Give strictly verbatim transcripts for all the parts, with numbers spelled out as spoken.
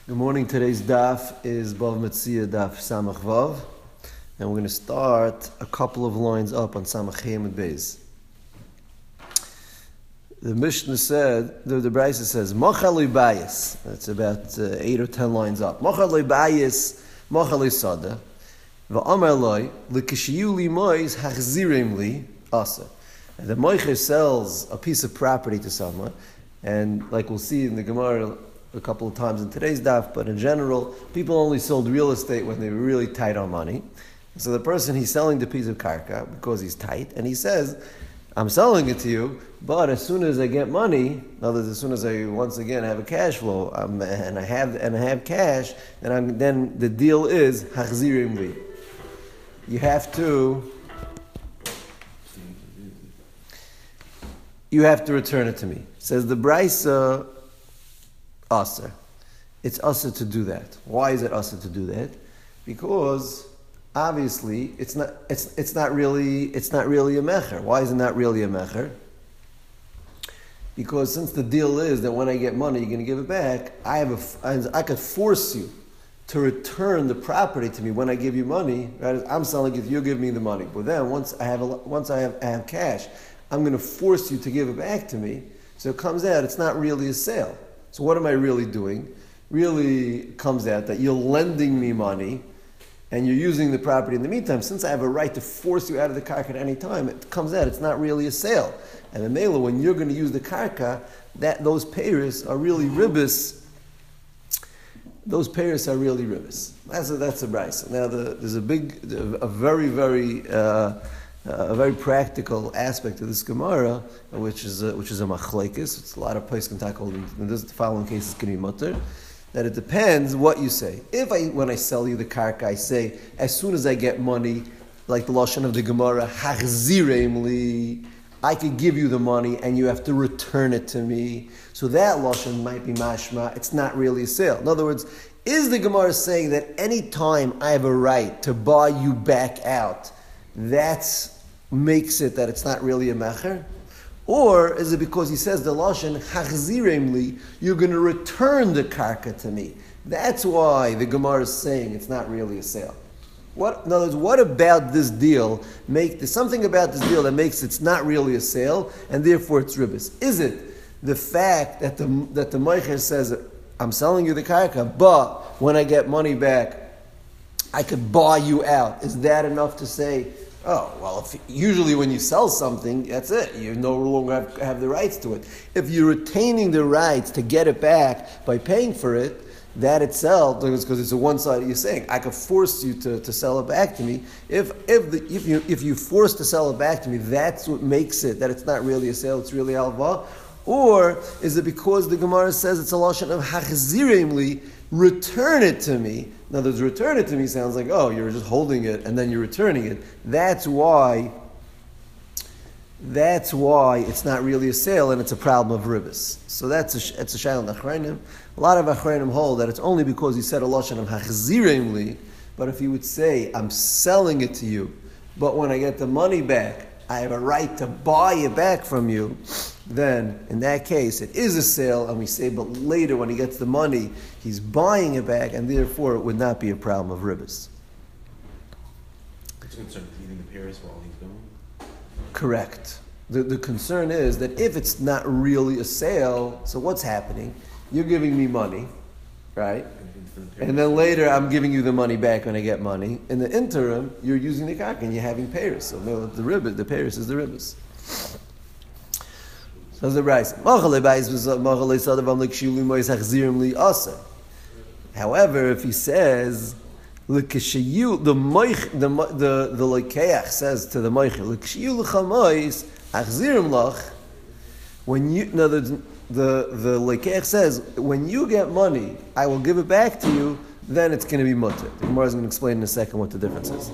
Good morning. Today's daf is Bav Metzia daf Samach Vav, and we're going to start a couple of lines up on Samach Chem and Beis. The Mishnah said, the, the Brisa says, Mochalei Bayis. That's about uh, eight or ten lines up. Mochalei Bayis, Mochalei Sada, V'amar Loi, L'kishiyu li mois hachzirim li asa. And the Moicher sells a piece of property to someone, and like we'll see in the Gemara a couple of times in today's daf, but in general, people only sold real estate when they were really tight on money. So the person, he's selling the piece of karka because he's tight, and he says, I'm selling it to you, but as soon as I get money, in other words, as soon as I once again have a cash flow, um, and I have and I have cash, then I'm, then the deal is hachzirim li. You have to you have to return it to me. Says the Brisa, Asa. It's asa to do that. Why is it asa to do that? Because obviously it's not it's it's not really it's not really a mecher. Why is it not really a mecher? Because since the deal is that when I get money, you're going to give it back. I have a I could force you to return the property to me when I give you money. Right? I'm selling it, you give me the money. But then once I have a, once I have, I have cash, I'm going to force you to give it back to me. So it comes out it's not really a sale. So what am I really doing? Really comes out that you're lending me money and you're using the property in the meantime. Since I have a right to force you out of the karka at any time, it comes out it's not really a sale. And in Mela, when you're going to use the karka, that those payers are really ribbis. Those payers are really ribbis. That's a, that's a brisa. Now the, there's a big, a very, very uh, Uh, a very practical aspect of this Gemara, which is a, which is a machlekes. It's a lot of places can tackle. In this, the following cases can be mutter. That it depends what you say. If I, when I sell you the karka, I say as soon as I get money, like the lashon of the Gemara, hachzirem li, I could give you the money and you have to return it to me. So that lashon might be mashma. It's not really a sale. In other words, is the Gemara saying that any time I have a right to buy you back out, that makes it that it's not really a mecher? Or is it because he says the lashon hachzirem li, you're going to return the karka to me? That's why the Gemara is saying it's not really a sale. What, in other words, what about this deal make there's something about this deal that makes it's not really a sale and therefore it's ribbis? Is it the fact that the that the moicher says I'm selling you the karka, but when I get money back, I could buy you out? Is that enough to say, oh, well, if, usually when you sell something, that's it. You no longer have, have the rights to it. If you're retaining the rights to get it back by paying for it, that itself, because it's a one-sided, you're saying, I could force you to, to sell it back to me. If if the, if you if you force to sell it back to me, that's what makes it that it's not really a sale, it's really halva. Or is it because the Gemara says it's a lashon of hachzirem li, return it to me? In other words, return it to me sounds like, oh, you're just holding it and then you're returning it. That's why, that's why it's not really a sale and it's a problem of ribbis. So that's a, it's a shayla nachreinim. A lot of achreinim hold that it's only because he said a lashon of hachzirem li, but if he would say, I'm selling it to you, but when I get the money back, I have a right to buy it back from you, then in that case it is a sale, and we say, but later when he gets the money, he's buying it back, and therefore it would not be a problem of ribbis. It's concerned with eating the pears while he's going? Correct. The, the concern is that if it's not really a sale, so what's happening? You're giving me money, right? And then later, I'm giving you the money back when I get money. In the interim, you're using the karka and you're having payers. So no, the ribbis, the payers is the ribbis. So the Brisa. However, if he says, the moich, the the the lekeach says to the moich, when you no the the the lekeach says when you get money, I will give it back to you. Then it's going to be mutter. The Gemara is going to explain in a second what the difference is.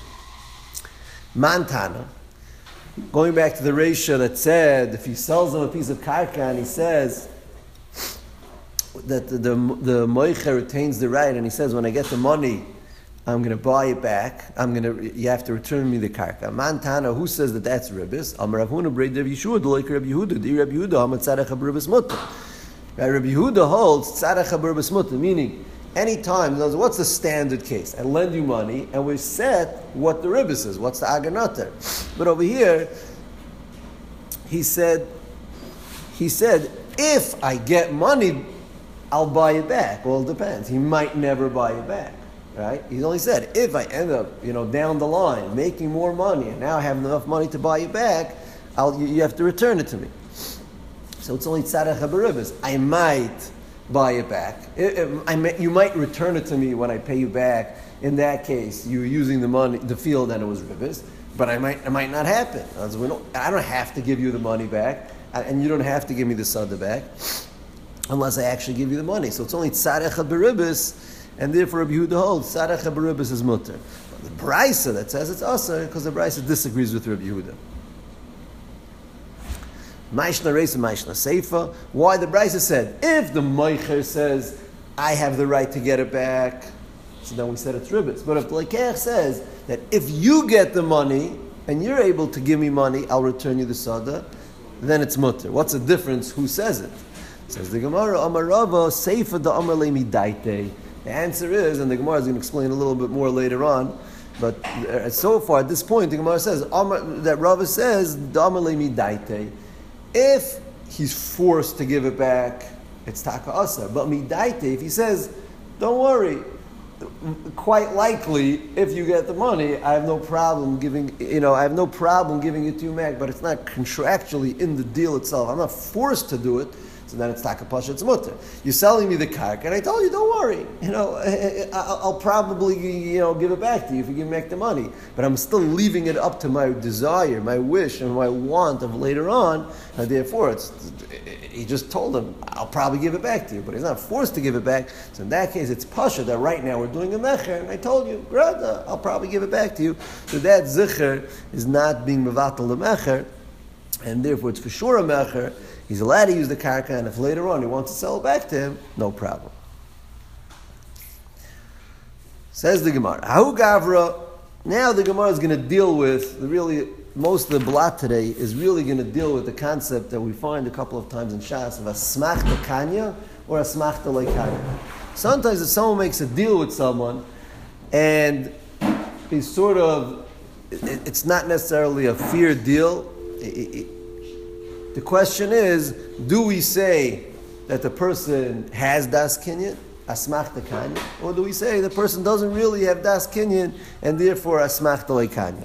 Mantana. Going back to the ratio that said, if he sells them a piece of karka and he says that the, the, the moicher retains the right, and he says, when I get the money, I'm going to buy it back. I'm going to. You have to return me the karka. Mantana, who says that that's ribbis? Amar Rav Huna b'rei Rav Yeshua, d'loik Rav Yehuda, di Rav Yehuda, hamat tzarech habribbis mutter. Right? Rabbi Yehuda holds tzarech haberibas mutter, meaning anytime, in other words, what's the standard case? I lend you money and we set what the ribis is, what's the aganater. But over here, he said, he said, if I get money, I'll buy it back. Well, it depends. He might never buy it back, right? He only said, if I end up, you know, down the line, making more money, and now I have enough money to buy it back, I'll, you, you have to return it to me. So it's only tzarech haberibas. I might buy it back. It, it, I may, you might return it to me when I pay you back. In that case, you were using the money, the field, and it was ribis. But I might, it might not happen. We don't, I don't have to give you the money back, and you don't have to give me the sada back, unless I actually give you the money. So it's only tzarech haberibas, and therefore Rabbi Yehuda holds tzarech haberibas is mutter. But the brisa that says it's asur, because the brisa disagrees with Rabbi Yehuda. Maishna reisa, maishna seifa. Why the brisa said if the meicher says I have the right to get it back, so then we said it's ribis. But if the lekech says that if you get the money and you're able to give me money, I'll return you the sada, then it's mutter. What's the difference? Who says it? Says the Gemara, Amar Rava, Seifa da Amar le midaite. The answer is, and the Gemara is going to explain a little bit more later on, but so far at this point, the Gemara says Amar, that Rava says da Amar le midaite. If he's forced to give it back, it's taka asa. But midaite, if he says, don't worry, quite likely, if you get the money, I have no problem giving, you know, I have no problem giving it to you back, but it's not contractually in the deal itself. I'm not forced to do it, so then it's taka pasha, it's mutter. You're selling me the karka, and I told you, don't worry, you know, I'll probably, you know, give it back to you if you give me back the money, but I'm still leaving it up to my desire, my wish, and my want of later on, and therefore it's, he just told him, I'll probably give it back to you, but he's not forced to give it back. So in that case, it's pasha that right now we're doing a mecher, and I told you, Grada, I'll probably give it back to you. So that zicher is not being mevatel the mecher, and therefore it's for sure a mecher. He's allowed to use the karka, and if later on he wants to sell it back to him, no problem. Says the Gemara, Ahu Gavra. Now the Gemara is going to deal with the really. Most of the blot today is really going to deal with the concept that we find a couple of times in Shas of a smachta kanya or a smachta leikanya. Sometimes if someone makes a deal with someone and he's sort of, it, it's not necessarily a fair deal. It, it, the question is, do we say that the person has das kinyan, a smachta kanya, or do we say the person doesn't really have das kinyan and therefore a smachta leikanya?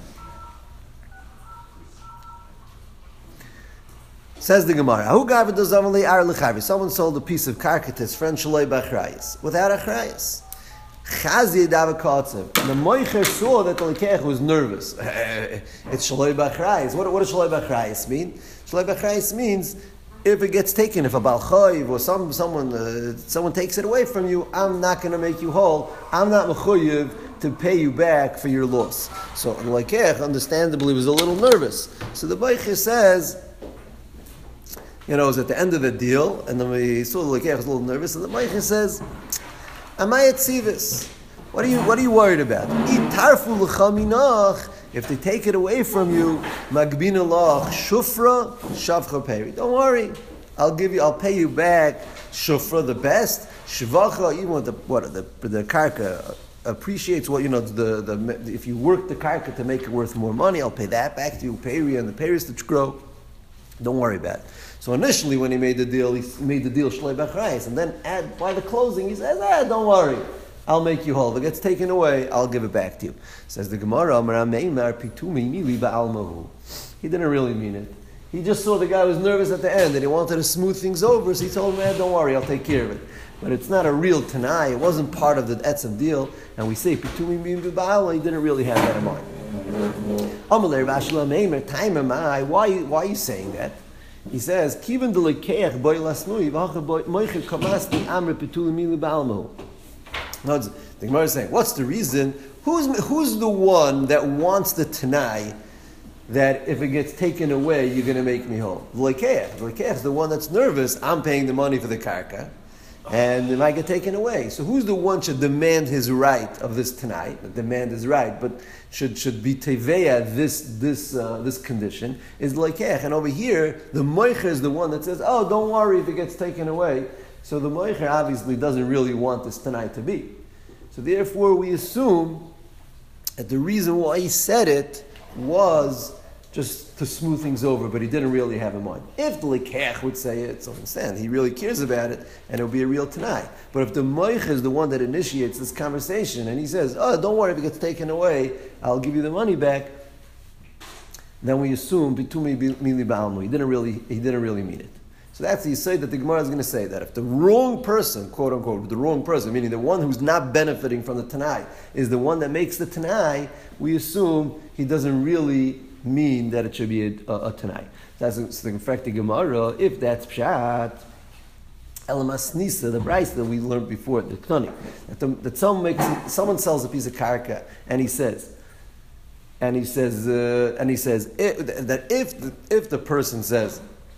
Says the Gemara, someone sold a piece of karka to his friend Shaloi B'Achrayis without Achrayis. Chazi Davakatzev. The Moicher saw that the Lekech was nervous. It's Shaloi B'Achrayis. What, what does Shaloi B'Achrayis mean? Shaloi B'Achrayis means if it gets taken, if a Baal Choiv or some, someone, uh, someone takes it away from you, I'm not going to make you whole. I'm not mechuyev to pay you back for your loss. So the Lekech, understandably, was a little nervous. So the Moicher says, you know, it was at the end of the deal, and then we saw the Lekech was a little nervous, and the Meicher says, Amayat Sivis, what are you what are you worried about? Itarfu l'chaminach, if they take it away from you, Magbina lach, Shufra, Shavcha peri. Don't worry, I'll give you, I'll pay you back Shufra the best, Shvacha, even with the what the the karka appreciates what you know the, the if you work the karka to make it worth more money, I'll pay that back to you, peri and the peris that grow. Don't worry about it. So initially, when he made the deal, he made the deal Shlei B'Achrayis, and then at, by the closing, he says, "Ah, don't worry, I'll make you whole. If it gets taken away, I'll give it back to you." Says the Gemara, he didn't really mean it. He just saw the guy was nervous at the end, and he wanted to smooth things over, so he told him, "Man, don't worry, I'll take care of it." But it's not a real tanai. It wasn't part of the etzem deal, and we say pitumi min b'ba'ala. He didn't really have that in mind. Why, why are you saying that? He says, "Kiven delikeach boy lasnui v'hacha boy moicher kamasti amre petuli mili ba'almahu." No, the Gemara is saying, what's the reason? Who's who's the one that wants the tanai that if it gets taken away, you're going to make me whole? Delikeach. Delikeach is the one that's nervous. I'm paying the money for the karka, and it might get taken away. So who's the one should demand his right of this tanai? The demand is right, but should should be teveya this this uh, this condition is leikech. And over here, the moicher is the one that says, "Oh, don't worry if it gets taken away." So the Moicher obviously doesn't really want this tonight to be. So therefore we assume that the reason why he said it was just to smooth things over, but he didn't really have in mind. If the Lekech would say it, so understand, he really cares about it, and it'll be a real tonight. But if the Moich is the one that initiates this conversation, and he says, oh, don't worry, if it gets taken away, I'll give you the money back, then we assume Bitumi Mili Ba'almu. He didn't really, he didn't really mean it. So that's the Yisai that the Gemara is going to say, that if the wrong person, quote unquote, the wrong person, meaning the one who's not benefiting from the Tanai, is the one that makes the Tanai, we assume he doesn't really mean that it should be a, a, a Tanai. That's the fact the Gemara, if that's Pshat, Elamas Nisa, the Bryce that we learned before, the Knani, that, the, that someone, makes, someone sells a piece of karka, and he says, and he says, uh, and he says it, that if the, if the person says,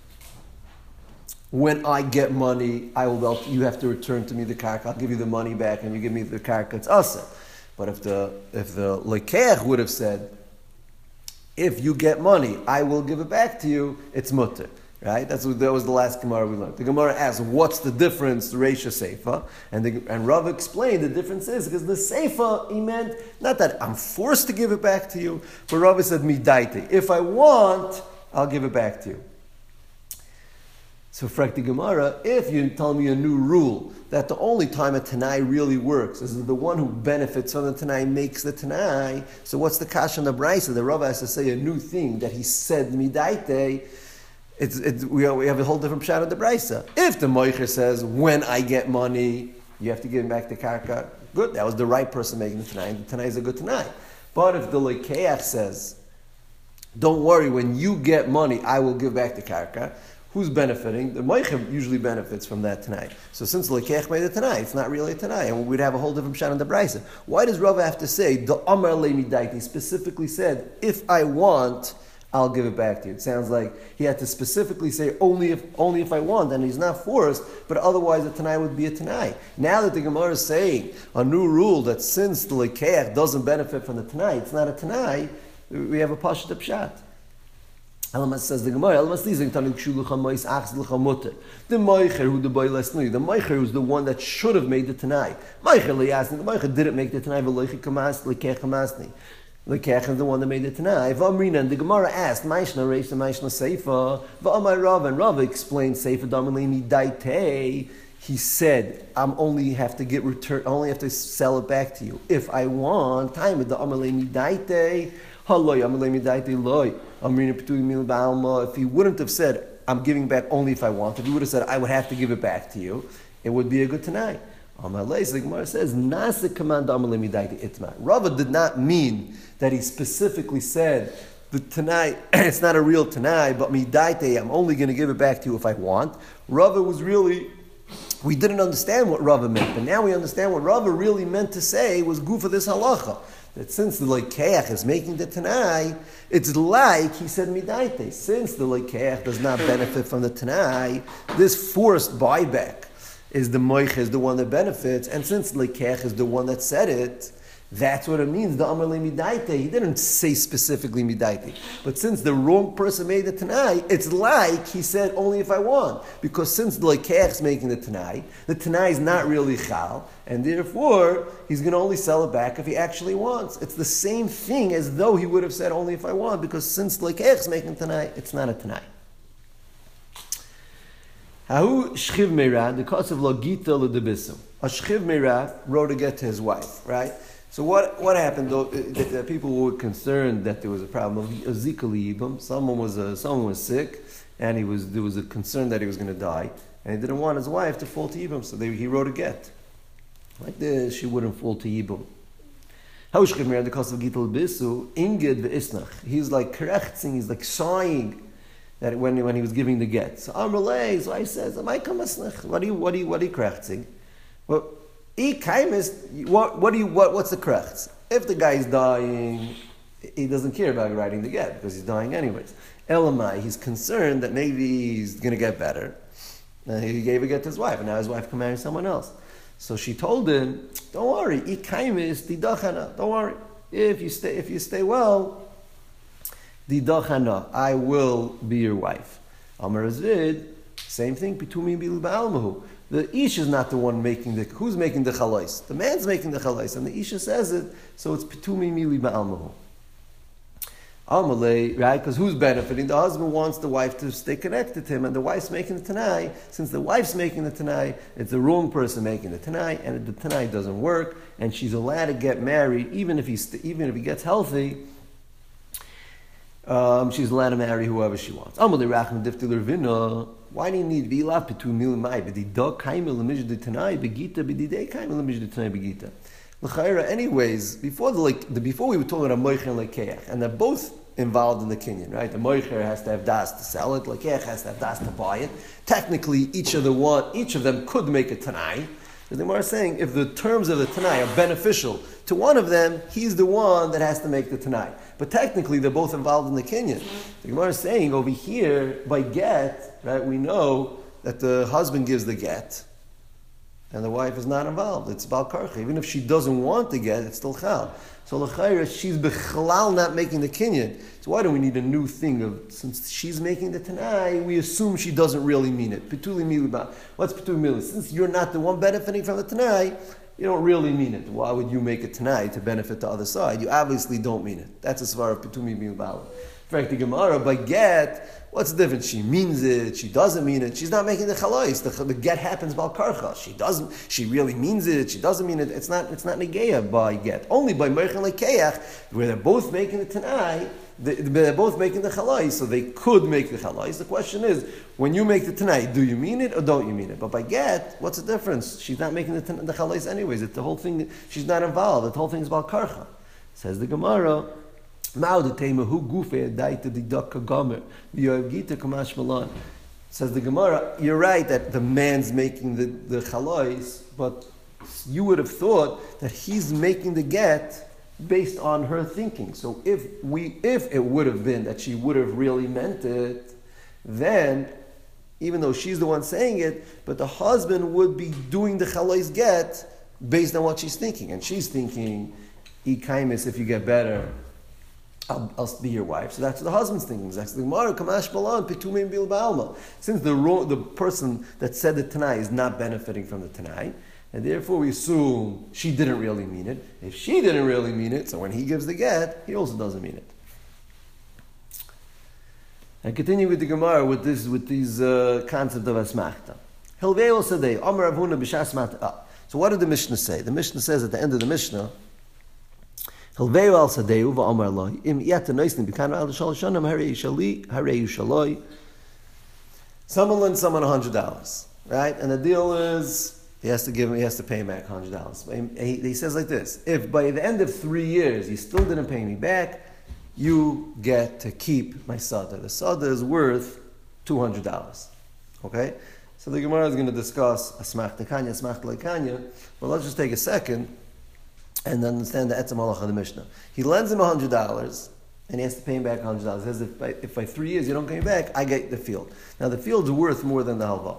when I get money, I will. You have to return to me the karka. I'll give you the money back, and you give me the karka. It's asa. But if the if the lekeach would have said, if you get money, I will give it back to you. It's mutter, right? That's what, that was the last Gemara we learned. The Gemara asked, "What's the difference?" Reisha Seifa, and the, and Rav explained the difference is because the Seifa he meant not that I'm forced to give it back to you, but Rav said midaite. If I want, I'll give it back to you. So, Frekti Gemara, if you tell me a new rule that the only time a Tanai really works is that the one who benefits from the Tanai makes the Tanai, so what's the Kasha on the Brisa? The Rav has to say a new thing that he said midaite. It's, it's, we, we have a whole different pshat of the Brisa. If the Moicher says, when I get money, you have to give him back the karka, good, that was the right person making the Tanai, the Tanai is a good Tanai. But if the Lekeach says, don't worry, when you get money, I will give back the karka, who's benefiting? The Moichem usually benefits from that Tanai. So since the Lekech made a Tanai, it's not really a Tanai, and we'd have a whole different pshat on the Brisa. Why does Rav have to say, the Amar Le Midaiti specifically said, if I want, I'll give it back to you. It sounds like he had to specifically say, only if only if I want, and he's not forced, but otherwise a Tanai would be a Tanai. Now that the Gemara is saying a new rule that since the Lekech doesn't benefit from the Tanai, it's not a Tanai, we have a Pashat Pshat. Elamas says the Gemara, Elamas lizing tanik shulucha mois achs l'cha mutter. The Moicher who the boy lesnui, the Moicher who's the one that should have made the Tanai. Moicher liyasni, the Moicher didn't make the Tanai, v'loichi kamas, l'kech kamasni. L'kech is the one that made the Tanai. V'amrina, and the Gemara asked, Maishna reis and Maishna seifa, v'amai Rav, and Rav explained seifa damalini daitei. He said, I'm only have to get return, I only have to sell it back to you. If I want, time with the amalini daitei, haloi amalini daitei loy. If he wouldn't have said, I'm giving back only if I want, if he would have said, I would have to give it back to you, it would be a good Tanai. The Gemara says, Rava did not mean that he specifically said, the Tanai, it's not a real Tanai, but midaite, I'm only going to give it back to you if I want. Rava was really, we didn't understand what Rava meant, but now we understand what Rava really meant to say was goof of this halacha. That since the Lekeach is making the Tanai, it's like he said midaite. Since the Lekeach does not benefit from the Tanai, this forced buyback is the Moich is the one that benefits, and since the Lekeach is the one that said it, that's what it means, the Amar Le Midaite. He didn't say specifically Midaite. But since the wrong person made the Tanai, it's like he said only if I want. Because since the Lekeach is making the Tanai, the Tanai is not really Chal, and therefore he's going to only sell it back if he actually wants. It's the same thing as though he would have said only if I want, because since the Lekeach is making the Tanai, it's not a Tanai. Hahu Shchiv Meirah, the cause of Logita L'Debisim. A Shchiv Meirah wrote a get to his wife, right? So what, what happened though? The, the people were concerned that there was a problem of Zika Yibam. Someone was a, someone was sick, and he was there was a concern that he was going to die, and he didn't want his wife to fall to Yibam, so they, he wrote a get. Like this, she wouldn't fall to Yibam. How Shchiv Meirah, the cause of Gita L'Bisu, Inged ve'Isnach. He's like krechtzing, he's like sighing that when, when he was giving the get. So Amrulay, so I says, am I kamasnach? What are you what are you what are you krechtzing? Well, What, what do you, what, what's the krechts? If the guy's dying, he doesn't care about writing the get because he's dying anyways. Elamai, he's concerned that maybe he's going to get better. And he gave a get to his wife, and now his wife can marry someone else. So she told him, don't worry, ikaimis didachana. Don't worry. If you stay, if you stay well, didachana, I will be your wife. Amar Azvid, same thing, pitumi bil ba'almahu. The Ish is not the one making the, who's making the chalais? The man's making the chalais, and the Isha says it, so it's pitumi mili ba'almahu. Amalei, right? Because who's benefiting? The husband wants the wife to stay connected to him, and the wife's making the tanai. Since the wife's making the tanai, it's the wrong person making the tanai, and the tanai doesn't work, and she's allowed to get married even if he's even if he gets healthy. Um, she's allowed to marry whoever she wants. Amalei rachman difti l'rvina. Why do you need v'ilaf between mil and mai? B'dida kaimel l'mijde tanai begita b'didei kaimel l'mijde tanai begita. Anyways, before the like the before we were talking about a moicher and lekeach, and they're both involved in the kinyan, right? The moicher has to have das to sell it, lekeach has to have das to buy it. Technically, each of the one, each of them could make a tanai. The Gemara is saying if the terms of the tanai are beneficial to one of them, he's the one that has to make the tanai. But technically, they're both involved in the kinyan. The Gemara is saying over here by get, right? We know that the husband gives the get. And the wife is not involved. It's Bal Karcha. Even if she doesn't want to get, it's still Chal. So L'chayra, she's Bechalal not making the Kinyan. So why do we need a new thing of, since she's making the Tanai, we assume she doesn't really mean it. Petuli Miliba. What's Petuli Miliba? Since you're not the one benefiting from the Tanai, you don't really mean it. Why would you make a Tanai to benefit the other side? You obviously don't mean it. That's as far as Petuli Miliba. In fact, the Gemara, by get, what's the difference? She means it, she doesn't mean it. She's not making the chalais. The, the get happens by karcha. She doesn't, she really means it, she doesn't mean it. It's not it's not negeya by get. Only by merchen lekeach, where they're both making the tanai, they, they're both making the chalais, so they could make the chalais. The question is, when you make the tanai, do you mean it or don't you mean it? But by get, what's the difference? She's not making the, the chalais anyways. It's the whole thing, she's not involved. The whole thing is about karcha. Says the Gemara, says the Gemara, you're right that the man's making the, the chalais, but you would have thought that he's making the get based on her thinking. So if we if it would have been that she would have really meant it, then even though she's the one saying it, but the husband would be doing the chalais get based on what she's thinking. And she's thinking, E kaimis, if you get better, I'll, I'll be your wife. So that's what the husband's thinking. Since the ro- the person that said the Tanai is not benefiting from the Tanai, and therefore we assume she didn't really mean it. If she didn't really mean it, so when he gives the get, he also doesn't mean it. And continue with the Gemara with this with these uh, concept of asmachta. So what did the Mishnah say? The Mishnah says at the end of the Mishnah, someone lends someone a hundred dollars, right? And the deal is he has to give him, he has to pay him back hundred dollars. He, he says like this: if by the end of three years you still didn't pay me back, you get to keep my sada. The sada is worth two hundred dollars. Okay, so the Gemara is going to discuss asmach tekanya, asmach lekanya, but let's just take a second and understand the etzem halach of the Mishnah. He lends him a hundred dollars, and he has to pay him back a hundred dollars. He says, if by, if by three years you don't pay me back, I get the field. Now the field's worth more than the halva.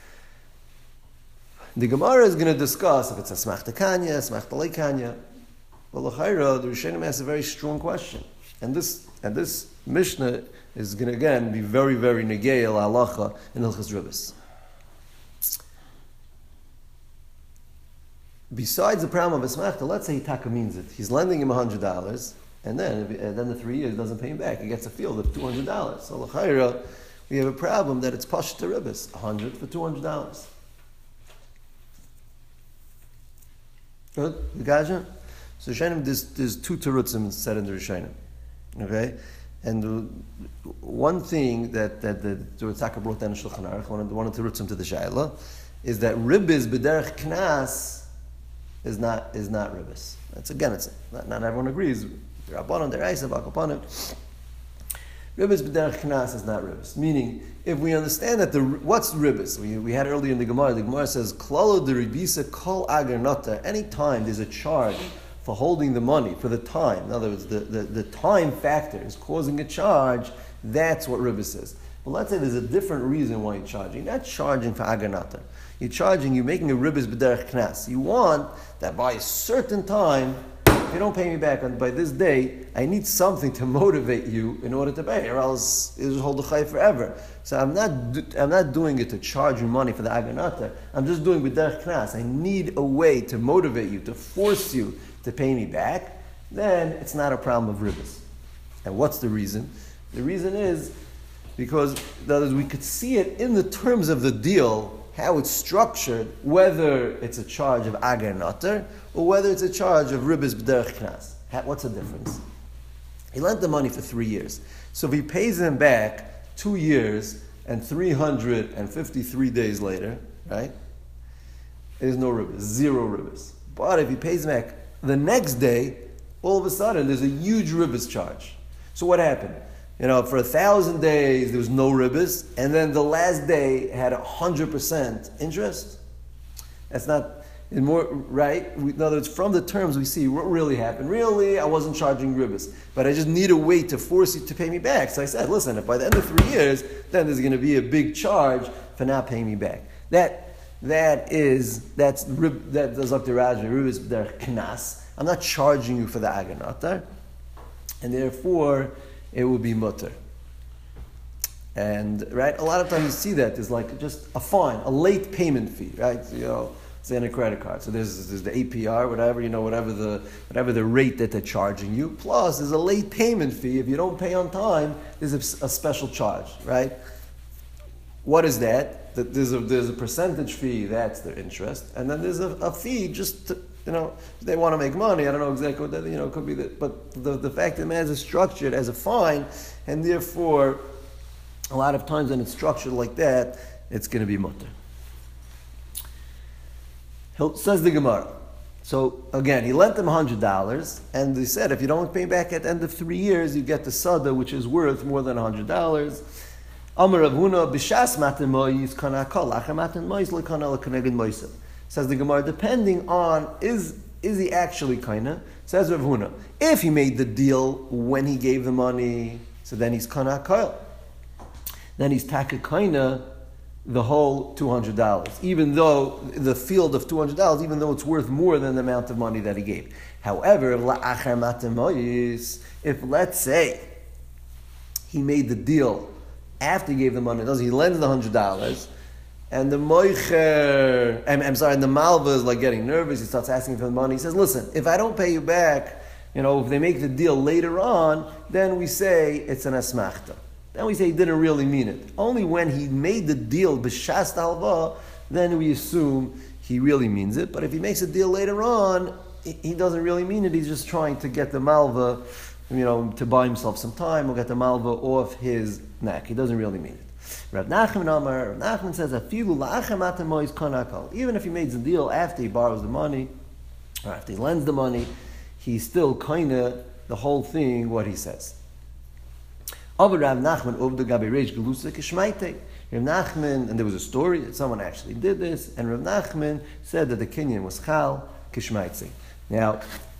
The Gemara is going to discuss if it's a smach tekanya, smach lekanya. Well, l'chayra, the Rishonim asks a very strong question, and this and this Mishnah is going to again be very very negei al halacha in Hilchos Ribos. Besides the problem of Esmachta, let's say he taka means it. He's lending him one hundred dollars, and then and then the three years doesn't pay him back. He gets a field of two hundred dollars. So l'chayra, we have a problem that it's pashut ribos, one hundred for two hundred dollars. Good? The Gaja? So Rishonim, there's, there's two terutzim said in the Rishonim. Okay? And the, one thing that, that the Tzaka brought down in Shulchan Aruch, one of the, one of the terutzim to the Shaila, is that ribis b'derech knas is not is not ribis. That's again, it's not, not everyone agrees. Rabbanon, deraisa, bakapanim. Ribis b'derech knas is not ribis. Meaning, if we understand that the what's ribis, we we had earlier in the Gemara. The Gemara says klalo de ribisa kol agar nata. Any time there's a charge for holding the money for the time. In other words, the, the, the time factor is causing a charge. That's what ribis is. But let's say there's a different reason why you're charging. You're not charging for agar nata. You're charging, you're making a ribis b'derech knas. You want that by a certain time, if you don't pay me back on, by this day, I need something to motivate you in order to pay, or else it'll hold the chay forever. So I'm not, I'm not doing it to charge you money for the aganata. I'm just doing it with derech knas. I need a way to motivate you, to force you to pay me back. Then it's not a problem of ribbis. And what's the reason? The reason is because that is, we could see it in the terms of the deal, how it's structured, whether it's a charge of agar nater or whether it's a charge of ribbis b'derech knas. What's the difference? He lent the money for three years. So if he pays him back two years and three hundred fifty-three days later, right? There's no ribbis, zero ribbis. But if he pays him back the next day, all of a sudden there's a huge ribbis charge. So what happened? You know, for a thousand days there was no ribbis, and then the last day had a hundred percent interest. That's not in more right. We, in other words, from the terms we see what really happened. Really, I wasn't charging ribbis, but I just need a way to force you to pay me back. So I said, listen, if by the end of three years, then there's going to be a big charge for not paying me back. That that is that's that does up to Raja ribbis b'derech knas. I'm not charging you for the aganatar, and therefore it will be mutter. And right, a lot of times you see that there's like just a fine, a late payment fee, right? You know, say on a credit card. So there's there's the A P R, whatever, you know, whatever the whatever the rate that they're charging you. Plus, there's a late payment fee. If you don't pay on time, there's a, a special charge, right? What is that? That there's a there's a percentage fee. That's their interest, and then there's a, a fee just to, you know, they want to make money. I don't know exactly what that, you know, it could be that, but the, the fact that it is structured as a fine, and therefore, a lot of times when it's structured like that, it's going to be mutter. Says the Gemara. So again, he lent them one hundred dollars, and he said, if you don't pay back at the end of three years, you get the sada, which is worth more than one hundred dollars. Amar Rav Huna, b'shas matan mois kana kol, achar matan mois lekana lekaneged moisav. Says the Gemara, depending on, is is he actually kaina? Says Rav Huna, if he made the deal when he gave the money, so then he's kana kol. Then he's taka kaina the whole two hundred dollars, even though the field of two hundred dollars, even though it's worth more than the amount of money that he gave. However, if let's say he made the deal after he gave the money, he lends the one hundred dollars, and the moicher, I'm, I'm sorry, and the malva is like getting nervous, he starts asking for the money, he says, listen, if I don't pay you back, you know, if they make the deal later on, then we say it's an asmachta. Then we say he didn't really mean it. Only when he made the deal b'shas halva, then we assume he really means it. But if he makes a deal later on, he doesn't really mean it. He's just trying to get the malva, you know, to buy himself some time or get the malva off his neck. He doesn't really mean it. Rav Nachman Amar, Rav Nachman says, "Afilu la'achem atam mois konakol." Even if he makes the deal after he borrows the money, or after he lends the money, he's still kinda the whole thing what he says. Over Rav Nachman, over the Gabi Reish Gelusa Kishmaite. Rav Nachman, and there was a story that someone actually did this, and Rav Nachman said that the Kenyan was Chal Kishmaite. Now,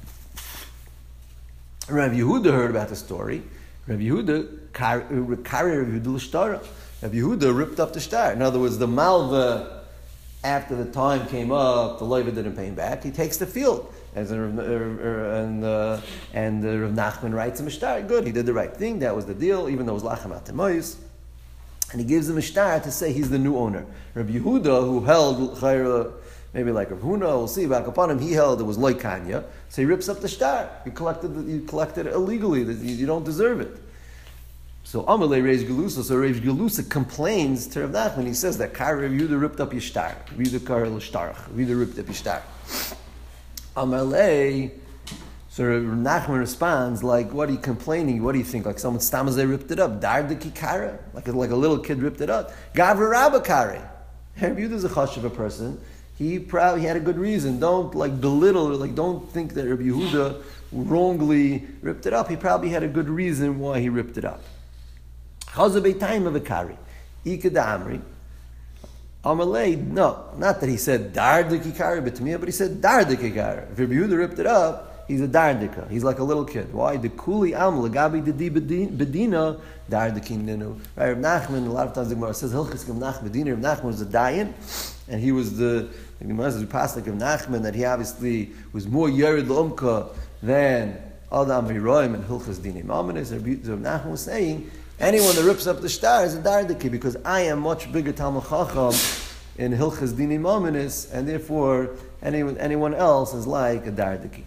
Rav Yehuda heard about the story. Rav Yehuda carried Rav Yehuda l'shtara. Rav Yehuda ripped up the shtar. In other words, the malva, after the time came up, the loiva didn't pay him back. He takes the field. As a, and uh, and uh, Rav Nachman writes him a shtar. Good, he did the right thing. That was the deal, even though it was lachem atemois. And he gives him a shtar to say he's the new owner. Rav Yehuda, who held chayra, maybe like Rav Huna, we'll see back upon him. He held it was loikanya, so he rips up the shtar. You collected, you collected it illegally. You don't deserve it. So Amalei Reish Gelusa. So Reish Gelusa complains to Rav Nachman. He says that Kar Rav Yehuda ripped up your shtar. Rav Yehuda Kar l'shtarach. Rav Yehuda ripped up your shtar. Amalei, so Nachman responds like, "What are you complaining? What do you think? Like someone stamazay ripped it up? Dar de kikara, like a, like a little kid ripped it up. Gavra rabakare. Rabbi Yehuda is a chashuv a person. He probably he had a good reason. Don't like belittle, like don't think that Rabbi Yehuda wrongly ripped it up. He probably had a good reason why he ripped it up. Chazav beitayim of a kari, ikada amri." Amalei, no, not that he said dar de kikara b'tamiyah, but he said dar de kikara. If Rabbi Yehuda ripped it up, he's a dardika. He's like a little kid. Why? The kuli am lagabi de bedina dar de kinenu. Right? Rav Nachman, a lot of times the Gemara says hilchis gam nach bedina. Rav Nachman was a dayan, and he was the the Gemara says pasuk of Nachman that he obviously was more yerid l'umka then Adam Hiroim and Hilchas Dinim Amanis, Rav Nachman was saying, anyone that rips up the star is a Dardiki, because I am much bigger Talmud Chacham in Hilchas Dinim Amanis, and therefore anyone, anyone else is like a Dardiki.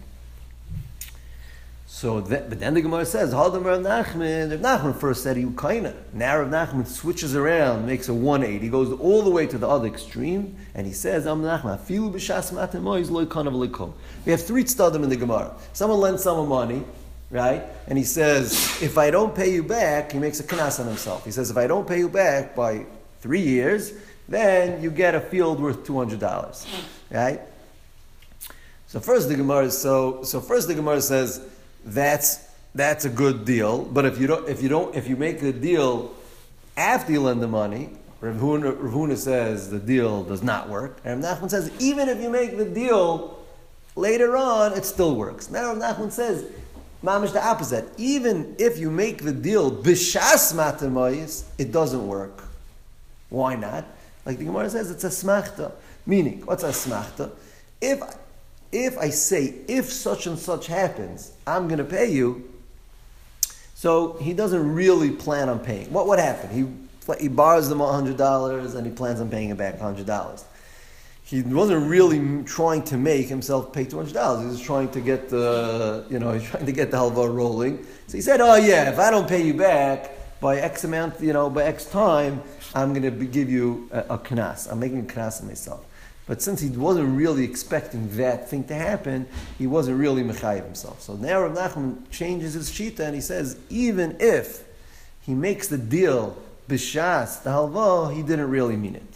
So, that, but then the Gemara says, Hadam Rav Nachman, Rav Nachman first said he would kaina. Now Rav Nachman switches around, makes a one eighty, goes all the way to the other extreme, and he says, Am Nachman, Filu b'shas matemoiz loy kanav loy. We have three tzadim in the Gemara. Someone lends someone money, right? And he says, if I don't pay you back, he makes a knas on himself. He says, if I don't pay you back by three years, then you get a field worth two hundred dollars, right? So first the Gemara, so so first the Gemara says, That's that's a good deal, but if you don't, if you don't, if you make the deal after you lend the money, Rav Huna, Rav Huna says the deal does not work, and Rav Nachman says even if you make the deal later on, it still works. Now Rav Nachman says, mamish the opposite. Even if you make the deal b'shas matemayis, it doesn't work. Why not? Like the Gemara says, it's a smachta. Meaning, what's a smachta? If If I say, if such and such happens, I'm going to pay you, so he doesn't really plan on paying. What would happen? He, he borrows them one hundred dollars and he plans on paying it back one hundred dollars. He wasn't really trying to make himself pay two hundred dollars. He was trying to get the, you know, he's trying to get the halva rolling. So he said, oh yeah, if I don't pay you back by X amount, you know, by X time, I'm going to give you a, a knas. I'm making a knas on myself. But since he wasn't really expecting that thing to happen, he wasn't really mechayiv himself. So now Rav Nachman changes his shita and he says, even if he makes the deal b'shas, the halva, he didn't really mean it.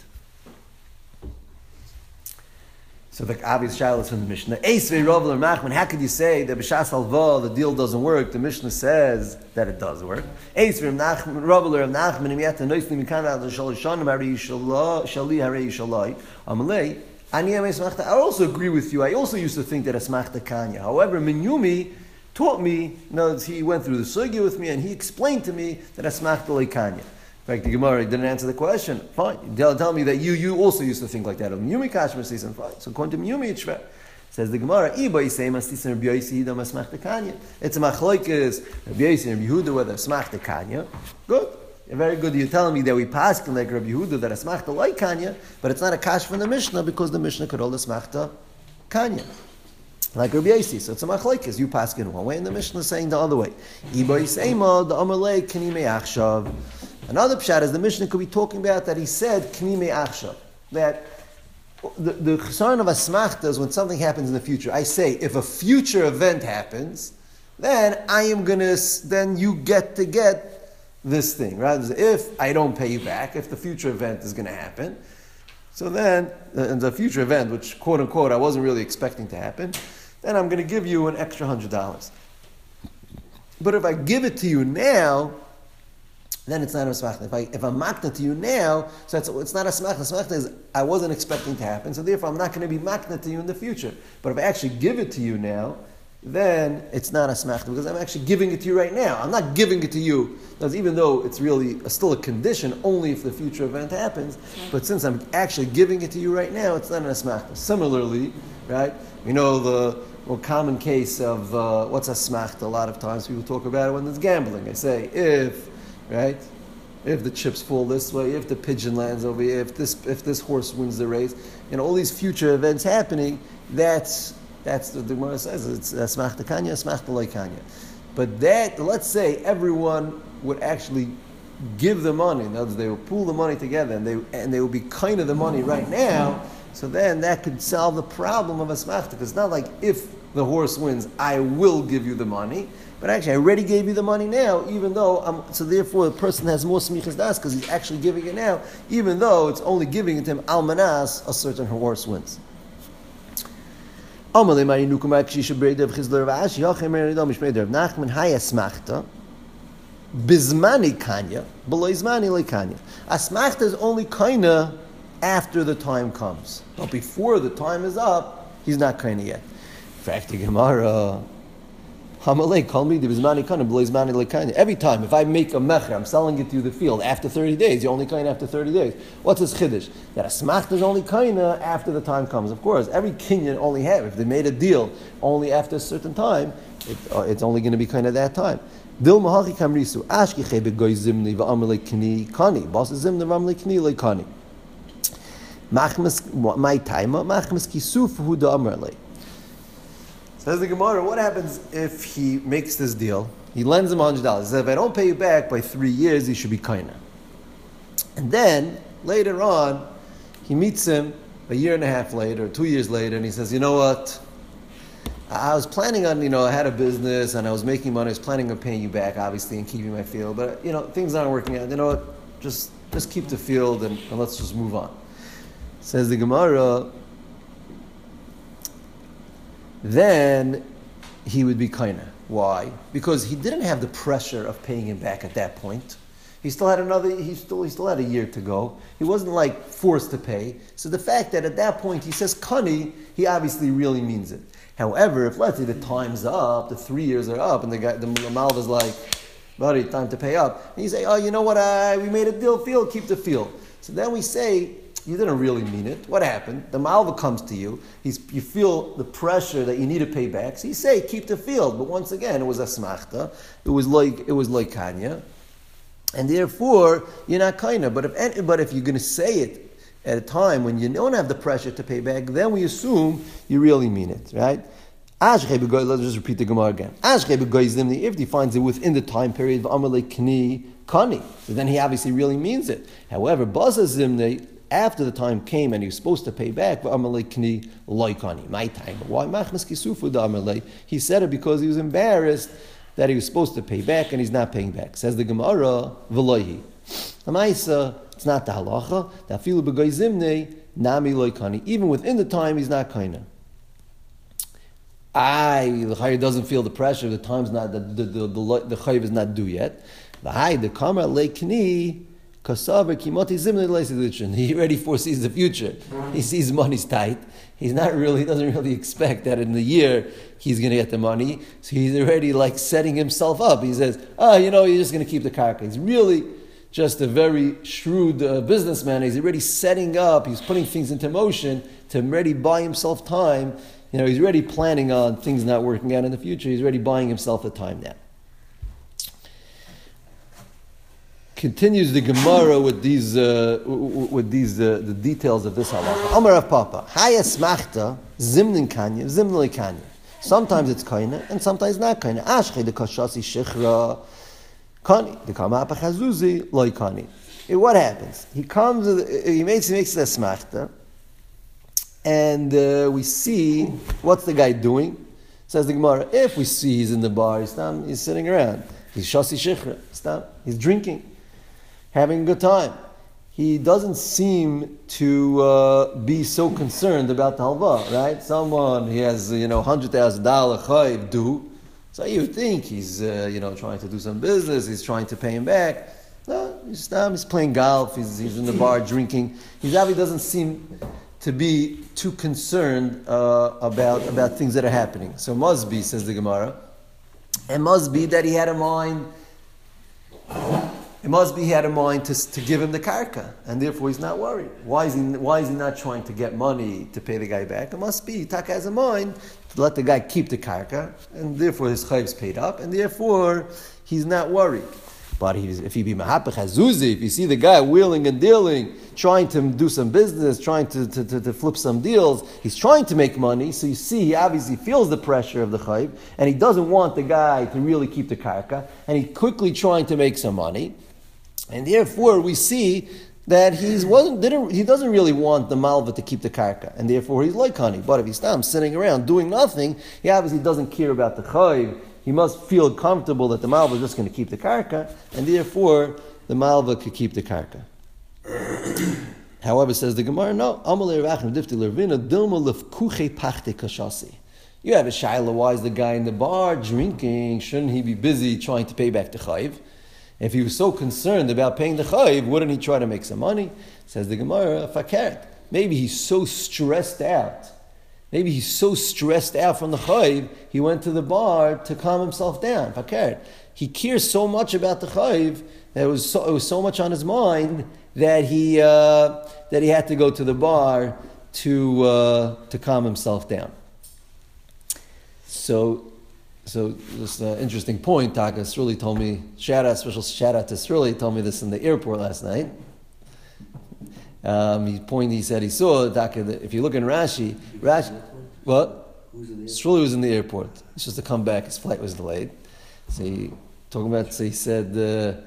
So the obvious shaila is from the Mishnah. Eisvei Rav Rav Nachman, how could you say that b'shas halva, the deal doesn't work? The Mishnah says that it does work. Eisvei Rav Nachman, Rav Rav Nachman, im yata noisli mikana al shalosh shanim hari yishalai, shali hari yishalai. Amalei, ani amei smachta. I also agree with you. I also used to think that a smachta kanya. However, Minyumi taught me, no, he went through the sugya with me and he explained to me that a smachta le kanya. In fact, the Gemara didn't answer the question. Fine. Tell, tell me that you you also used to think like that. Minyumi kashmer says, fine. So according to Minyumi, it's shver. Says the Gemara, Iba yisei mastis and Rabbi Yosi hidam smachta kanya. It's a machlokes Rabbi Yosi and Rabbi Yehuda whether smachta kanya. Good. Very good. You're telling me that we pass like Rabbi Yehuda that a smachta like kanya, but it's not a kash from the Mishnah because the Mishnah could hold a smachta kanya. Like Rabbi Yosi. So it's a machlokes. You pass in one way and the Mishnah is saying the other way. Iba yisei ma the amalei k'nimei achshav. Another pshat is the Mishnah could be talking about that he said k'nimei achshav. That the, the chesaron of asmachta is when something happens in the future. I say, if a future event happens, then I am going to, then you get to get this thing. Right? If I don't pay you back, if the future event is going to happen, so then, and the future event, which quote unquote I wasn't really expecting to happen, then I'm going to give you an extra hundred dollars. But if I give it to you now, then it's not a smachta. If, I, if I'm makna to you now, so it's, it's not a smachta. Smachta is I wasn't expecting to happen, so therefore I'm not going to be makna to you in the future. But if I actually give it to you now, then it's not a smachta because I'm actually giving it to you right now. I'm not giving it to you, because even though it's really a, still a condition only if the future event happens, but since I'm actually giving it to you right now, it's not a smachta. Similarly, right, you know the more common case of uh, what's a smachta, a lot of times people talk about it when there's gambling. I say, if right? If the chips fall this way, if the pigeon lands over here, if this if this horse wins the race, you know, all these future events happening, that's that's what the Gemara says. It's smachta kanya, smachta loy kanya. But that, let's say everyone would actually give the money. In other words, they would pool the money together and they and they would be kind of the money right now. So then that could solve the problem of a smachta. Because it's not like if the horse wins, I will give you the money. But actually, I already gave you the money now, even though I'm, so therefore the person has more smichas das because he's actually giving it now, even though it's only giving it to him almanas, a certain horse wins. Bizmani kanya, below izmani le kanya. Asmachta is only kinda after the time comes. But before the time is up, he's not kinda yet. In fact, the Gemara, Hamalei, call me the bizmani kana, blizmani lekanya. Every time, if I make a mecher, I'm selling it to the field after thirty days. You only kind after thirty days. What's his chiddush? That a smachta is only kinda after the time comes. Of course, every kinyan only have. If they made a deal only after a certain time, it, uh, it's only going to be kind of that time. Dil mahachi kamrisu ashkiche begoy zimni va'amalei kni kani. Bas zimni va'amalei kni lekani. Machmas my time. Machmas kisuf hu da amalei. Says the Gemara, what happens if he makes this deal? He lends him one hundred dollars. He says, if I don't pay you back by three years, he should be kaina. And then, later on, he meets him a year and a half later, two years later, and he says, you know what? I was planning on, you know, I had a business and I was making money. I was planning on paying you back, obviously, and keeping my field. But, you know, things aren't working out. You know what? Just, just keep the field and, and let's just move on. Says the Gemara, then he would be kaina. Why? Because he didn't have the pressure of paying him back at that point. He still had another. He still he still had a year to go. He wasn't like forced to pay. So the fact that at that point he says kani, he obviously really means it. However, if let's say the time's up, the three years are up, and the guy, the malva's like, buddy, time to pay up. And you say, oh, you know what? I, we made a deal. Field, keep the field. So then we say, you didn't really mean it. What happened? The malva comes to you. He's, you feel the pressure that you need to pay back. So you say, keep the field. But once again, it was a smachta. It was like it was like kanya, and therefore you're not kaina. But if but if you're going to say it at a time when you don't have the pressure to pay back, then we assume you really mean it, right? Let's just repeat the Gemara again. If he finds it within the time period of amalei kni kani, so then he obviously really means it. However, bazazimne, after the time came and he was supposed to pay back, my time. Why? He said it because he was embarrassed that he was supposed to pay back and he's not paying back. Says the Gemara, V'loihi. It's not the halacha. Even within the time, he's not kaina. I, the chayyim doesn't feel the pressure. The time's not, the the the, the, the chayyim is not due yet. The hay, the kamar leikni. He already foresees the future. He sees money's tight. He's not really, he doesn't really expect that in the year he's going to get the money. So he's already like setting himself up. He says, oh, you know, you're just going to keep the karka. He's really just a very shrewd uh, businessman. He's already setting up, he's putting things into motion to already buy himself time. You know, he's already planning on things not working out in the future. He's already buying himself the time now. Continues the Gemara with these uh, with these uh, the details of this halacha. Amar Rav Papa, Haya smachta zimnin kanya zimnei kanya. Sometimes it's kaina and sometimes not kaina. Ashche de kashasi shechra kani de kama pachazuzi loy kani. What happens? He comes. He makes he makes the smachta, and uh, we see what's the guy doing. Says the Gemara, if we see he's in the bar, he's, not, he's sitting around. He's shasi shechra. He's drinking. Having a good time. He doesn't seem to uh, be so concerned about the halva, right? Someone, he has, you know, one hundred thousand dollars chayv due. So you think he's, uh, you know, trying to do some business, he's trying to pay him back. No, he's, um, he's playing golf, he's, he's in the bar drinking. He obviously doesn't seem to be too concerned uh, about, about things that are happening. So it must be, says the Gemara, it must be that he had a mind... It must be he had a mind to, to give him the karka, and therefore he's not worried. Why is he Why is he not trying to get money to pay the guy back? It must be Taka has a mind to let the guy keep the karka, and therefore his chayv's paid up, and therefore he's not worried. But if he be mahapach hazuzi, if you see the guy wheeling and dealing, trying to do some business, trying to, to, to, to flip some deals, he's trying to make money, so you see he obviously feels the pressure of the chayv, and he doesn't want the guy to really keep the karka, and he's quickly trying to make some money. And therefore, we see that he's wasn't didn't he doesn't really want the malva to keep the karka, and therefore he's like honey. But if he's not sitting around doing nothing, he obviously doesn't care about the chayv. He must feel comfortable that the malva is just going to keep the karka, and therefore the malva could keep the karka. However, says the Gemara, no. You have a shaila. Why is the guy in the bar drinking? Shouldn't he be busy trying to pay back the chayv? If he was so concerned about paying the chayv, wouldn't he try to make some money? Says the Gemara, fakert. Maybe he's so stressed out Maybe he's so stressed out from the chayiv, he went to the bar to calm himself down. Fakir. He cares so much about the chayiv that it was so, it was so much on his mind that he uh, that he had to go to the bar to uh, to calm himself down. So, so this uh, interesting point. Taka Sruli told me. Shout out, special shout out to Sruli. Told me this in the airport last night. Um, he pointed. He said he saw Taka. That if you look in Rashi, Rashi, what? Sruli was in the airport. He's supposed to come back. His flight was delayed. So he talking about. So he said. Uh,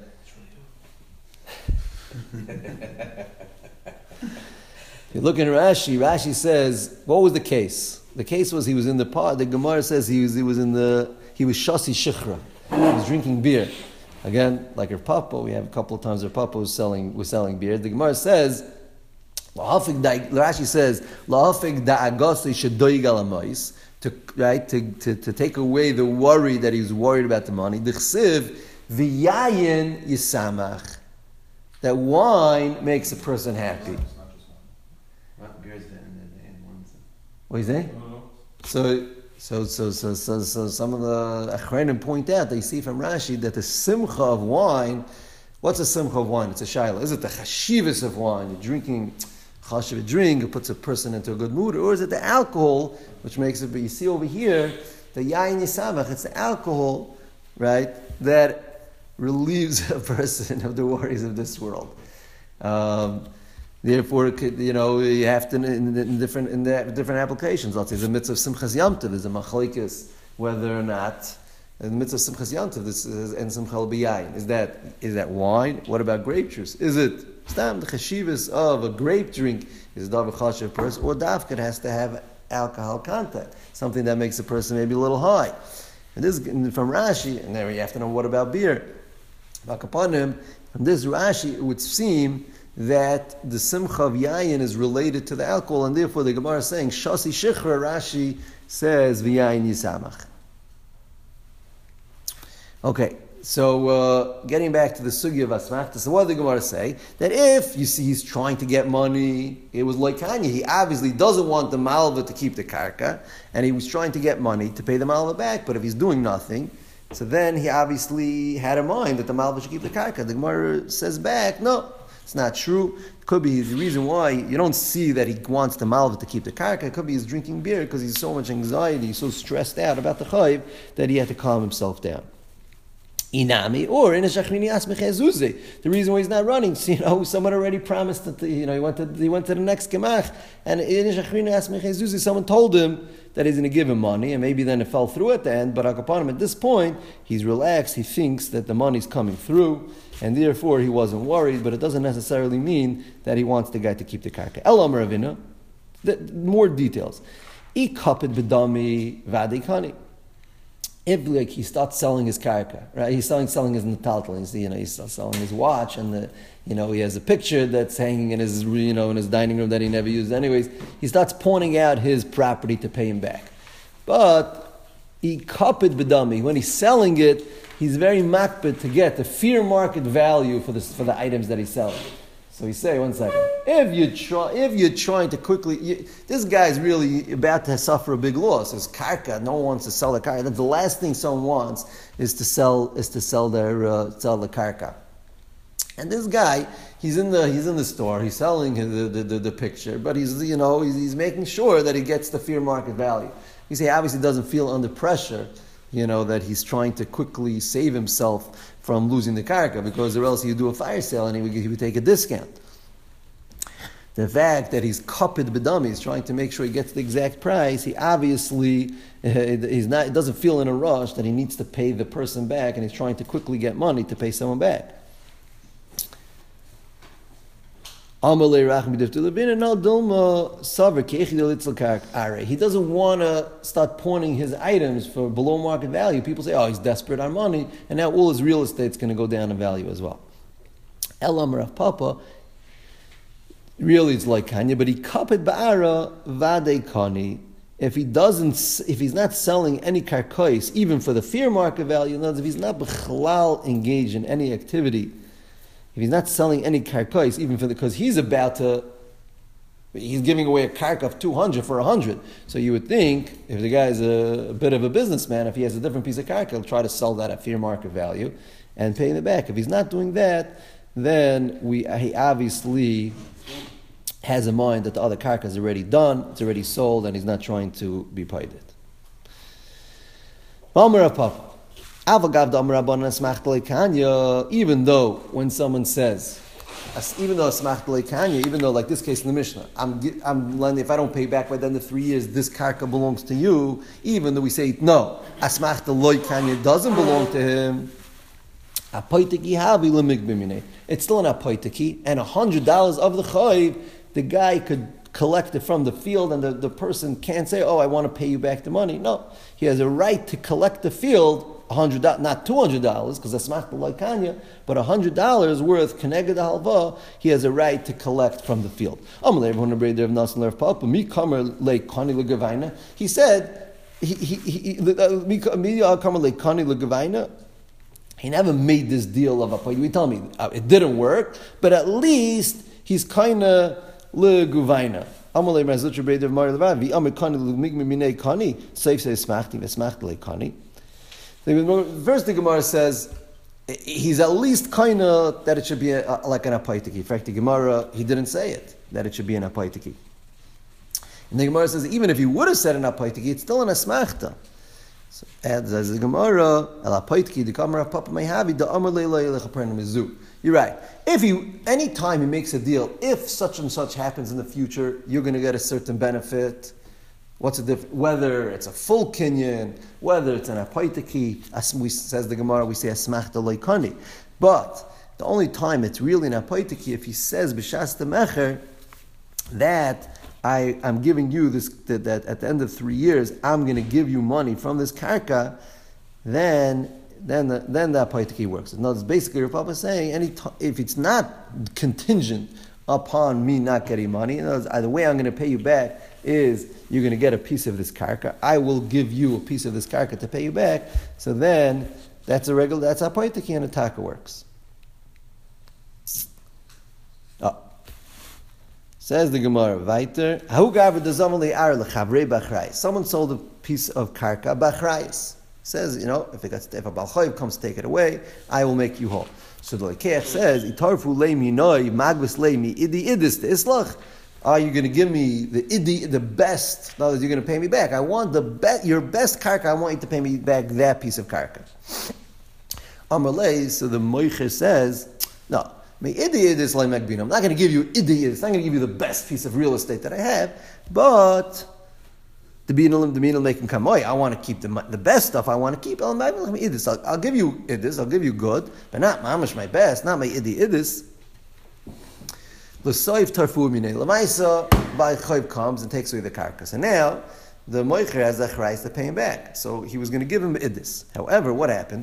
if you look in Rashi, Rashi says, what was the case? The case was he was in the part. The Gemara says he was he was in the he was shasi shichra. He was drinking beer. Again, like Rav Papa, we have a couple of times Rav Papa was selling was selling beer. The Gemara says, Rashi says, lahafik da'agasi shedoig alamois, to right to, to to take away the worry that he was worried about the money. D'chsiv v'yayin yisamach. That wine makes a person happy. What is that? So, so, so, so, so, so, some of the Achrenim point out, they see from Rashi that the simcha of wine, what's a simcha of wine? It's a shaila. Is it the chashivas of wine? You're drinking chashiv drink, it puts a person into a good mood, or is it the alcohol, which makes it, but you see over here, the yayin yisamach, it's the alcohol, right, that relieves a person of the worries of this world. Um, therefore, it could, you know, you have to in, in different in the different applications. Let's say the mitzvah of Simchas Yom Tov is a machlekes whether or not in the mitzvah of Simchas Yom Tov this is and Simchal B'yayin. Is that is that wine? What about grape juice? Is it stam the chashivas of a grape drink? Is davar chashiv person or dafka it has to have alcohol content, something that makes a person maybe a little high. And this is from Rashi, and then you have to know what about beer. Upon him, from this Rashi, it would seem that the simcha of yayin is related to the alcohol, and therefore the Gemara is saying shasi shichra. Rashi says v'yayin yisamach. Okay, so uh, getting back to the sugya of asmachta, so what did the Gemara say? That if you see he's trying to get money, it was like Kanye. He obviously doesn't want the malva to keep the karka, and he was trying to get money to pay the malva back. But if he's doing nothing, so then he obviously had in mind that the malva should keep the karka. The Gemara says back, no, it's not true. It could be the reason why you don't see that he wants the malva to keep the karka. It could be he's drinking beer because he's so much anxiety, he's so stressed out about the chayiv that he had to calm himself down. Inami, or in a shachrini asmechezuzeh. The reason why he's not running, so, you know, someone already promised that the, you know he went to he went to the next gemach, and in a shachrini asmechezuzeh, someone told him that he's going to give him money, and maybe then it fell through at the end. But upon him at this point, he's relaxed. He thinks that the money's coming through, and therefore he wasn't worried. But it doesn't necessarily mean that he wants the guy to keep the karka. Elam Ravina, more details. I kapid b'dami vadikani. If like he starts selling his karka, right? He's selling selling his metaltal. You know, he's selling his watch, and the, you know, he has a picture that's hanging in his, you know, in his dining room that he never used. Anyways, he starts pointing out his property to pay him back. But he kapid b'dami. When he's selling it, he's very makpid to get the fair market value for the for the items that he's selling. So he say, one second, if you try, if you're trying to quickly, you, this guy's really about to suffer a big loss. It's karka. No one wants to sell the karka. That's the last thing someone wants is to sell is to sell their uh, sell the karka. And this guy, he's in the he's in the store. He's selling the the, the, the picture, but he's you know he's, he's making sure that he gets the fair market value. You see, obviously doesn't feel under pressure. You know, that he's trying to quickly save himself from losing the karka, because or else he'd do a fire sale and he would, he would take a discount. The fact that he's kapid b'dami, he's trying to make sure he gets the exact price, he obviously, uh, he's not, he doesn't feel in a rush that he needs to pay the person back, and he's trying to quickly get money to pay someone back. He doesn't want to start pointing his items for below market value. People say, oh, he's desperate on money, and now all his real estate's going to go down in value as well. Elam Rav Papa, really it's like Kanye, but he kapid ba'ara vade kani. If he doesn't, if he's not selling any karkois, even for the fair market value, in other words, if he's not b'chlal engaged in any activity, if he's not selling any karkois, even for the, because he's about to, He's giving away a karka of two hundred for one hundred. So you would think, if the guy's a, a bit of a businessman, if he has a different piece of karka, he'll try to sell that at fair market value and pay it back. If he's not doing that, then we he obviously has in mind that the other karka is already done, it's already sold, and he's not trying to be paid it. Even though when someone says, even though asmach kanya, even though like this case in the Mishnah, I'm I'm lending, if I don't pay back by the end of three years, this karka belongs to you. Even though we say no, asmach kanya doesn't belong to him. It's still an apoitiki, and a hundred dollars of the chayiv, the guy could collect it from the field, and the, the person can't say, oh, I want to pay you back the money. No, he has a right to collect the field, a hundred, not two hundred dollars, because that's not the laikanya, but a hundred dollars worth keneged halva. He has a right to collect from the field. He said, he he he. He never made this deal of a point. We tell me uh, it didn't work, but at least he's kind of le guvaina. Amalei Mazutra Breider Mar Levavi. Amar Kani Lumigmi Minei Kani. Safe says Smachti Vesmachti Le Kani. First, the Gemara says he's at least kind of that it should be a, like an apaitiki. In fact, the Gemara he didn't say it that it should be an apaitiki. And the Gemara says even if he would have said an apaitiki, it's still an asmachta. So, as the Gemara, you're right. If you, any time he makes a deal, if such and such happens in the future, you're going to get a certain benefit. What's the difference? Whether it's a full kinyan, whether it's an apaitiki, as we says the Gemara, we say asmachta leikani. But the only time it's really an apaitiki, if he says b'shas mecher that I am giving you this, that, that at the end of three years, I'm going to give you money from this karka, then then the, then that paitiki works. No, it's basically your Papa saying, any t- if it's not contingent upon me not getting money, in other words, the way I'm going to pay you back is you're going to get a piece of this karka. I will give you a piece of this karka to pay you back. So then that's a regular, that's how paitiki and a taka works. Oh. Says the Gemara, weiter. Someone sold a piece of karka bachrayis. Says, you know, if, it gets, if a balchayiv comes to take it away, I will make you whole. So the Lekeach says, Itarfu leimi noi, magvis leimi, idi idis te islach. Are you going to give me the idi, the best? In other words, you're going to pay me back. I want the be- your best karka, I want you to pay me back that piece of karka. Amalei, so the Moicher says, no. I'm not going to give you idi. I'm not going to give you the best piece of real estate that I have, but the binal the binal making come. I want to keep the the best stuff. I want to keep. I'll, I'll give you idis. I'll give you good, but not mamash my best. Not my idi idis. L'soif tarfu minei l'maisa. By chayv comes and takes away the carcass, and now the moicher has the achrayis to pay him back. So he was going to give him idis. However, what happened?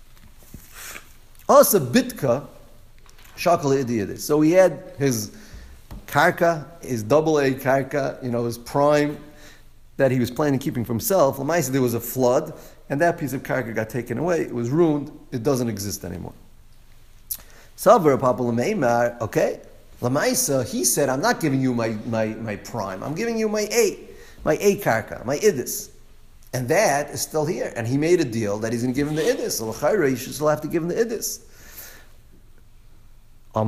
Also bitka. So he had his karka, his double A karka, you know, his prime that he was planning keeping for himself. Lamaisa, there was a flood, and that piece of karka got taken away. It was ruined. It doesn't exist anymore. Savar Papa Lameimar, okay. Lamaisa, he said, I'm not giving you my, my, my prime. I'm giving you my A, my A karka, my idis. And that is still here. And he made a deal that he's going to give him the idis. So l'chayra, you should still have to give him the idis. No,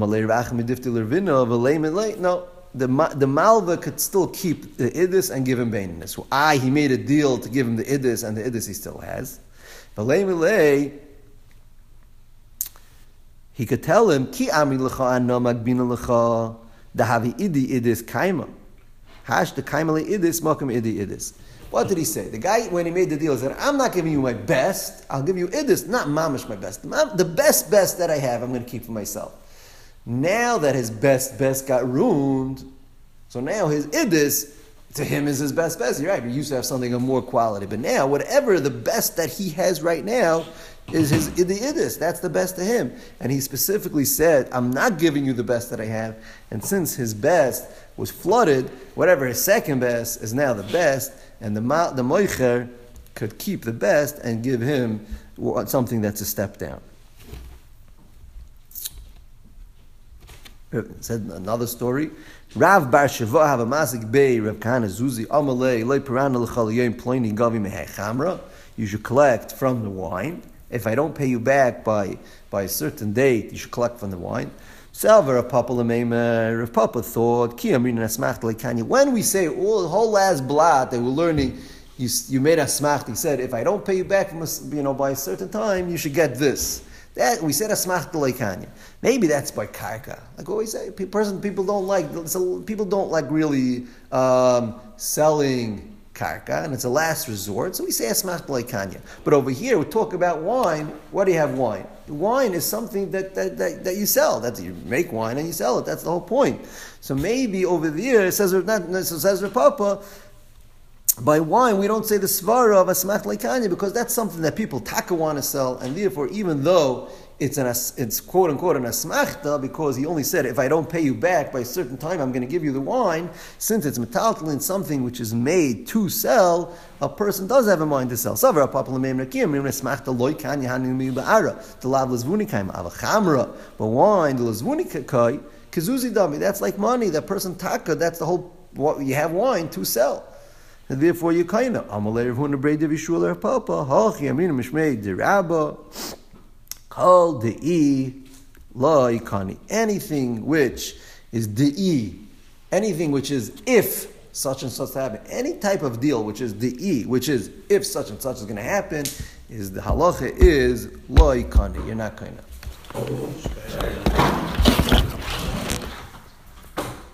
the the malva could still keep the idis and give him baininess. So I he made a deal to give him the idis, and the idis he still has. He could tell him ki ami lecha anna magbina lecha dahavi idi idis kaima hash the kaima idis makam idi idis. What did he say? The guy, when he made the deal, said, I'm not giving you my best. I'll give you idis, not mamish my best. The best best that I have, I'm going to keep for myself. Now that his best best got ruined, so now his idis to him is his best best. You're right, he used to have something of more quality. But now, whatever the best that he has right now is his idi idis. That's the best to him. And he specifically said, I'm not giving you the best that I have. And since his best was flooded, whatever his second best is now the best, and the the moicher could keep the best and give him something that's a step down. Said another story. Rav Bar Sheva have a masik bay Rav Kana Zuzi Amalei Lei Pirana L'Chaliyim Pliny Gavi Mehechamra. You should collect from the wine. If I don't pay you back by by a certain date, you should collect from the wine. Salva Rav Papa Lemeimer. Rav Papa thought Ki Amrin Asmacht Leikanya. When we say all the whole last blot that we're learning, you you made asmacht. He said if I don't pay you back from a, you know by a certain time, you should get this. That we said asmach leikanya. Maybe that's by karka. Like always say, person people don't like. So people don't like really um, selling karka, and it's a last resort. So we say asmach leikanya. But over here we talk about wine. What do you have wine? Wine is something that that, that, that you sell. That you make wine and you sell it. That's the whole point. So maybe over there it says not it says Papa. By wine, we don't say the svara of asmach leikanya because that's something that people taka want to sell, and therefore, even though it's an it's quote unquote an asmachta, because he only said if I don't pay you back by a certain time, I'm going to give you the wine. Since it's metaltalin, something which is made to sell, a person does have a mind to sell. Savara papal meim nakim meim asmachta loikanya hanim ba'ara the lav lazvunikaim avachamra, but wine the lazvunikai kazuzi dami. That's like money. That person taka. That's the whole. What you have wine to sell. And therefore, you kind of Amalei Rav Huna Brei Devi Shul Rav Papa Hachi Aminu Mishmei Derabba Kol Dei La Ikani. Anything which is Dei, anything which is if such and such happen, any type of deal which is Dei, which is if such and such is going to happen, is the halacha is La Ikani. You're not kind of.